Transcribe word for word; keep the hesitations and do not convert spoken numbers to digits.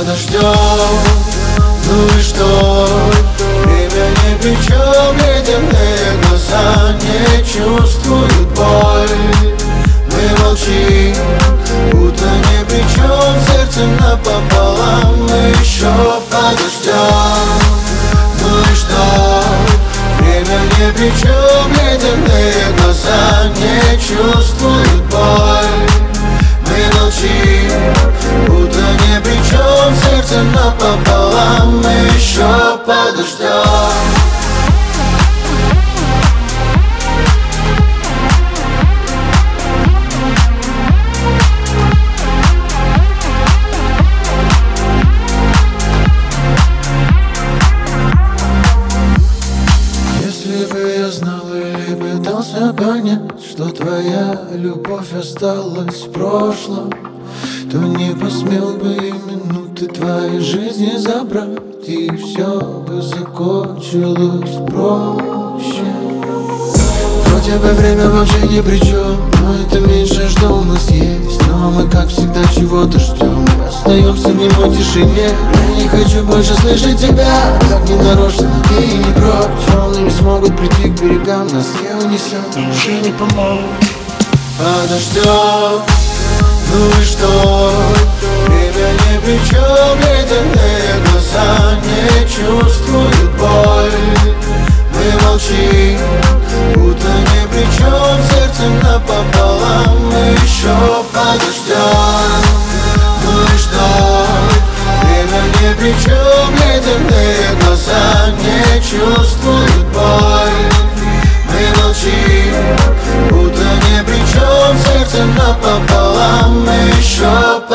дождем. Ну и что? Время ни при чем, ледяные глаза не чувствуют боль. Мы молчим, будто ни при чем, сердце напополам. Мы еще подождем. Ну и что? Время ни при чем, ледяные глаза не чувствуют боль. Мы молчим, будто ни при чем, сердце напополам. Мы еще подождем. Пытался понять, что твоя любовь осталась в прошлом, то не посмел бы и минуты твоей жизни забрать, и все бы закончилось проще. Вроде бы время вообще ни при чем, но это меньшее, что у нас есть. Но мы, как всегда, чего-то ждем, остаемся в немой тишине. Я не хочу больше слышать тебя, как не нарочно и не прочь. Волны не смогут прийти к берегам, нас не унесет, души не помогут. Подождем, ну и что? Время ни при чем, ледяные глаза не чувствуют боль. Мы молчим, будто ни при чем, сердце напополам. Мы еще подождем. Ну и что? Время ни при чем, ледяные глаза не чувствуют боль. Мы молчим, будто ни при чем, сердце напополам. Мы еще